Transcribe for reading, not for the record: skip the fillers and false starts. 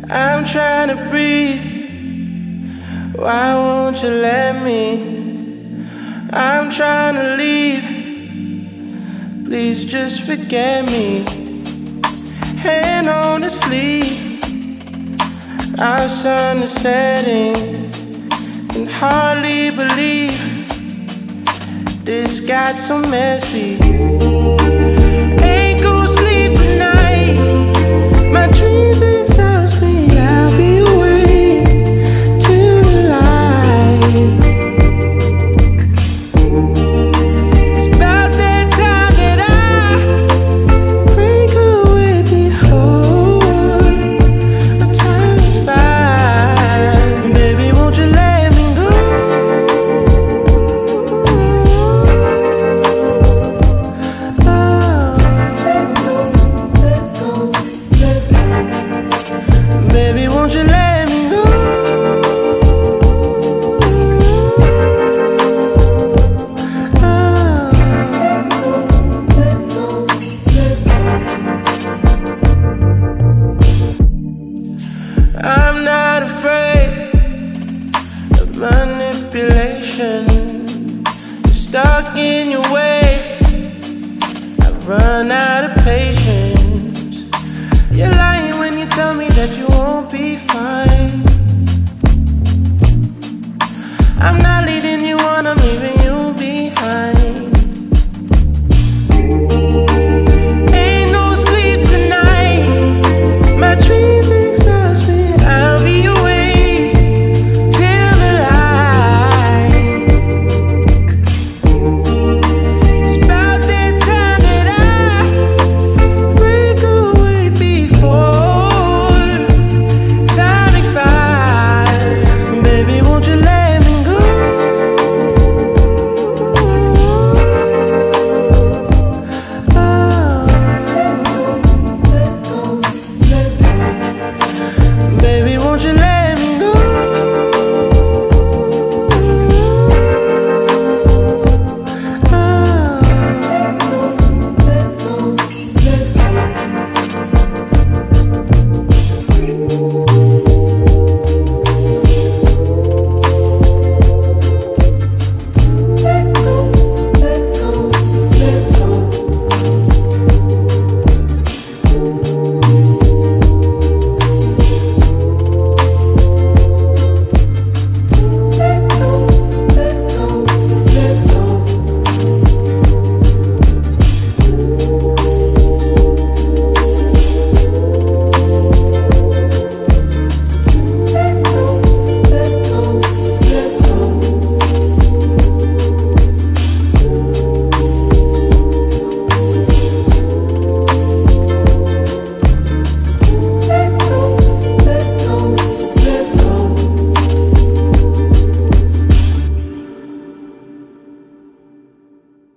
I'm trying to breathe. Why won't you let me? I'm trying to leave. Please just forget me. Hand on the sleeve. Our sun is setting. Can hardly believe this got so messy. Ain't gon' sleep tonight. My dreams exhaust me. I'll be awake till the light. It's about that time that I break away before our time is by. Baby, won't you let me go? Baby, won't you let me go? I'm not afraid of manipulation. You're stuck in your ways. I've run out of patience.